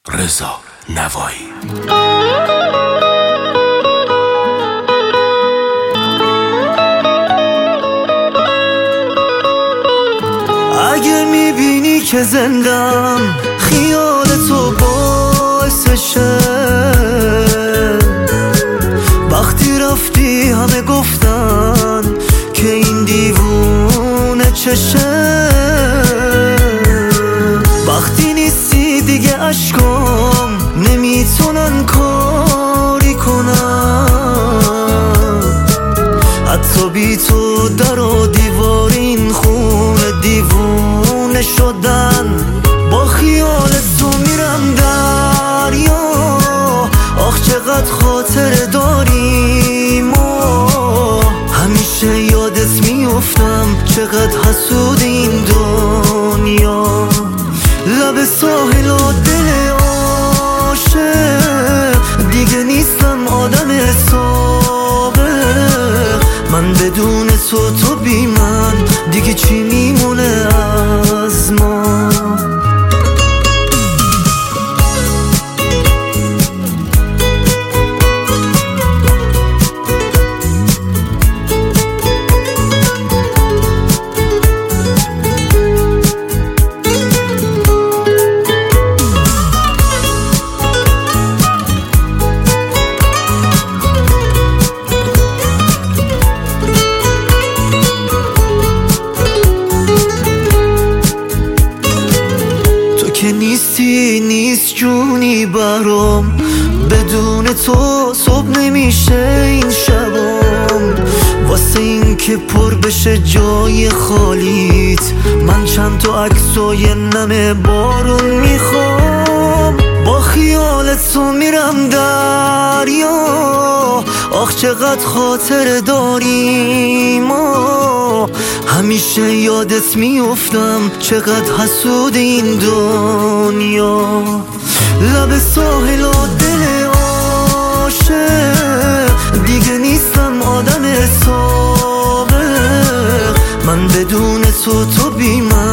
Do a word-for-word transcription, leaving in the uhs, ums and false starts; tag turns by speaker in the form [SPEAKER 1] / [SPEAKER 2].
[SPEAKER 1] رضا نوایی.
[SPEAKER 2] اگه میبینی که زندم خیال تو باعثشه، وقتی رفتی همه گفتن که این دیوونه چشه، وقتی نیستی دیگه عشقام نمیتونن کاری کنن، حتی بی تو در و دیوار این خونه دیوونه شدن. با خیال تو میرم دریا، آخ چقدر خاطر داریم و همیشه یادت میافتم چقدر حسود این دنیا. لب ساحل و دل عاشق دیگه نیستم آدم سابق، من بدون تو تو بی من دیگه چی میمونه از ما. که نیستی نیست جونی برام، بدون تو صبح نمیشه این شبام. واسه این که پر بشه جای خالیت من چند تا عکسای نم بارون میخوام. با خیال تو میرم دریا، آخ چقدر خاطر داریم و همیشه یادت میافتم چقدر حسود این دنیا. لب ساحل و دل عاشق دیگه نیستم آدم سابق، من بدون تو تو بی من